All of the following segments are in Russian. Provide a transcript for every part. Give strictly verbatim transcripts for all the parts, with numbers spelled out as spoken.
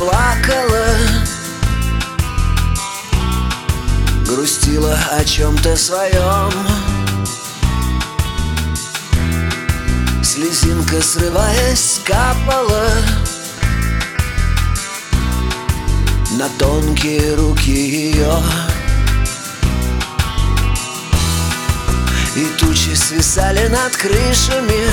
плакала, грустила о чем-то своем. Слезинка, срываясь, капала на тонкие руки ее. И тучи свисали над крышами,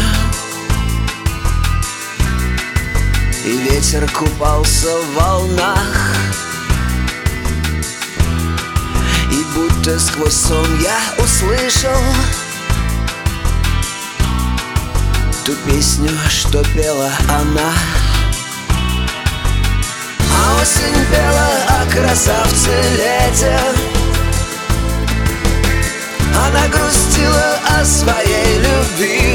и ветер купался в волнах. И будто сквозь сон я услышал ту песню, что пела она. А осень пела о красавце лете, она грустила о своей любви,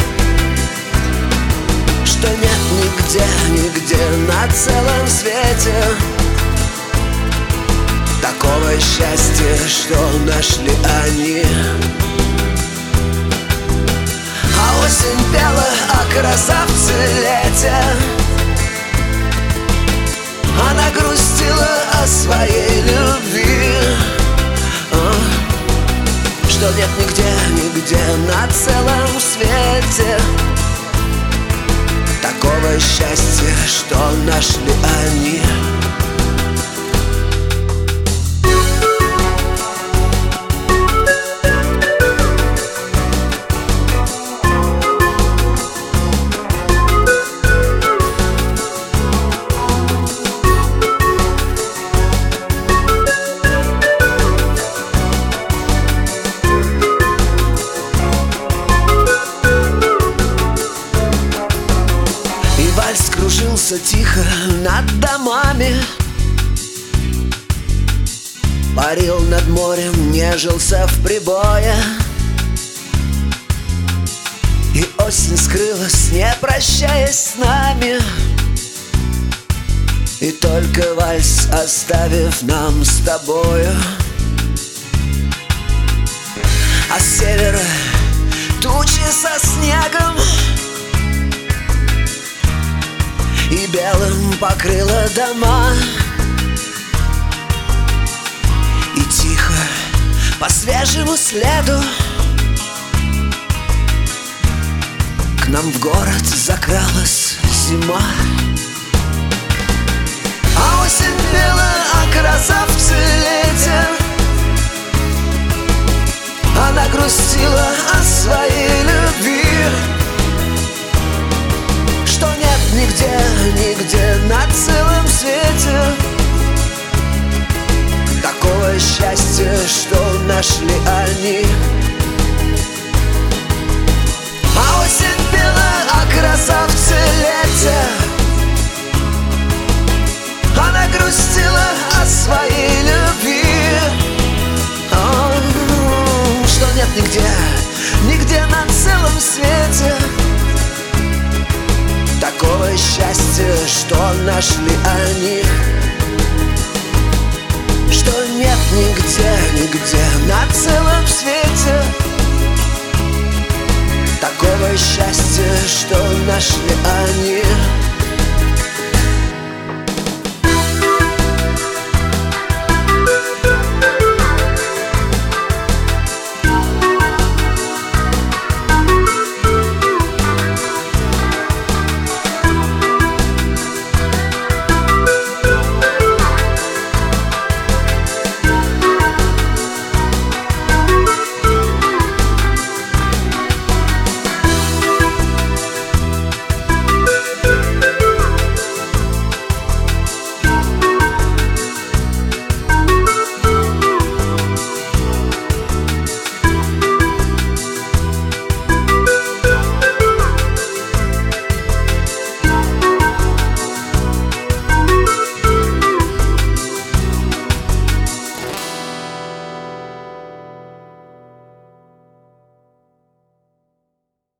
что нет нигде, нигде на целом свете такого счастья, что нашли они. А осень пела о красавце лете, она грустила о своей любви, что нет нигде, нигде на целом свете такого счастья, что нашли они. Вальс кружился тихо над домами, парил над морем, нежился в прибое. И осень скрылась, не прощаясь с нами, и только вальс оставив нам с тобою. А с севера тучи со снегом и белым покрыла дома. И тихо по свежему следу к нам в город закралась зима. А осень пела о красавце лете, она грустила о своей любви, что нет нигде, нигде на целом свете такого счастья, что нашли они. А осень пела о красавце лете, она грустила о своей любви, что нет нигде, нигде на целом свете такого счастья, что нашли они. Что нет нигде, нигде на целом свете такого счастья, что нашли они.